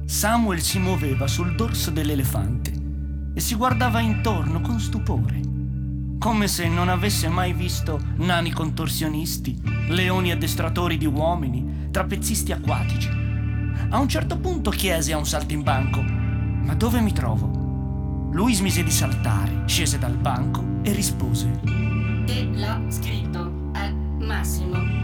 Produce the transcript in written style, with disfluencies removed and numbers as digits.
Samuel si muoveva sul dorso dell'elefante e si guardava intorno con stupore, come se non avesse mai visto nani contorsionisti, leoni addestratori di uomini, trapezzisti acquatici. A un certo punto chiese a un saltimbanco: «Ma dove mi trovo?» Lui smise di saltare, scese dal banco e rispose: E l'ho scritto al massimo.